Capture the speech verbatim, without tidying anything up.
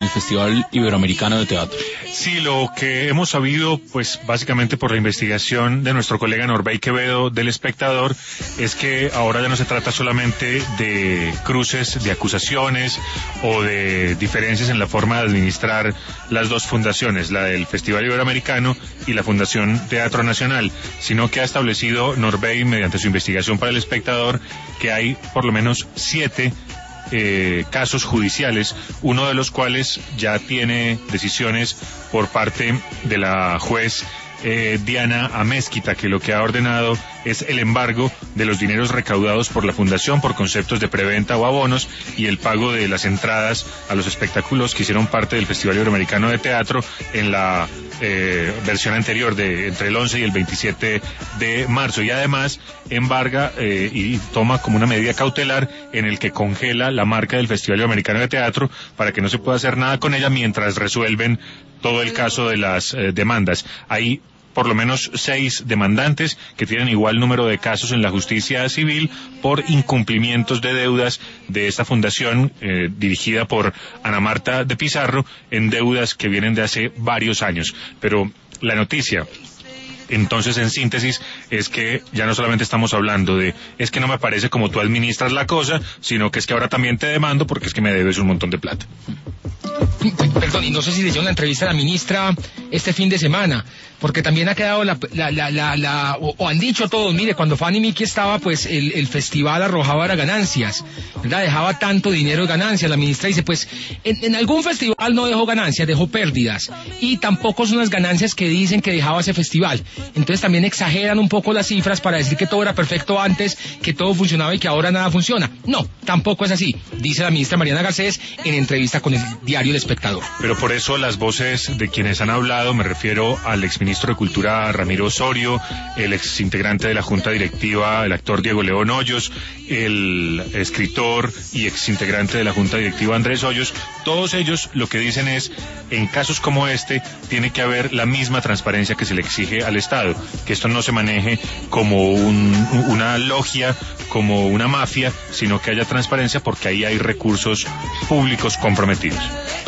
el Festival Iberoamericano de Teatro. Sí, lo que hemos sabido, pues básicamente por la investigación de nuestro colega Norbey Quevedo del Espectador, es que ahora ya no se trata solamente de cruces de acusaciones o de diferencias en la forma de administrar las dos fundaciones, la del Festival Iberoamericano y la Fundación Teatro Nacional, sino que ha establecido Norbey, mediante su investigación para el Espectador, que hay por lo menos siete Eh, casos judiciales, uno de los cuales ya tiene decisiones por parte de la juez eh, Diana Amezquita, que lo que ha ordenado es el embargo de los dineros recaudados por la fundación por conceptos de preventa o abonos y el pago de las entradas a los espectáculos que hicieron parte del Festival Iberoamericano de Teatro en la eh, versión anterior de entre el once y el veintisiete de marzo, y además embarga eh, y toma como una medida cautelar en el que congela la marca del Festival Iberoamericano de Teatro para que no se pueda hacer nada con ella mientras resuelven todo el caso de las eh, demandas. Hay por lo menos seis demandantes que tienen igual número de casos en la justicia civil por incumplimientos de deudas de esta fundación eh, dirigida por Ana Marta de Pizarro, en deudas que vienen de hace varios años. Pero la noticia, entonces, en síntesis, es que ya no solamente estamos hablando de es que no me parece como tú administras la cosa, sino que es que ahora también te demando porque es que me debes un montón de plata. Perdón, y no sé si le hicieron una entrevista a la ministra este fin de semana, porque también ha quedado la, la, la, la, la o, o han dicho todos, mire, cuando Fanny Mickey estaba, pues el, el festival arrojaba ganancias, ¿verdad? Dejaba tanto dinero de ganancias. La ministra dice, pues en, en algún festival no dejó ganancias, dejó pérdidas, y tampoco son las ganancias que dicen que dejaba ese festival. Entonces también exageran un poco las cifras para decir que todo era perfecto antes, que todo funcionaba y que ahora nada funciona. No, tampoco es así, dice la ministra Mariana Garcés en entrevista con el diario El Espectador. Pero por eso las voces de quienes han hablado, me refiero al exministro de Cultura Ramiro Osorio, el exintegrante de la Junta Directiva, el actor Diego León Hoyos, el escritor y exintegrante de la Junta Directiva Andrés Hoyos, todos ellos lo que dicen es, en casos como este, tiene que haber la misma transparencia que se le exige al Estado, que esto no se maneje como un, una logia, como una mafia, sino que haya transparencia porque ahí hay recursos públicos comprometidos.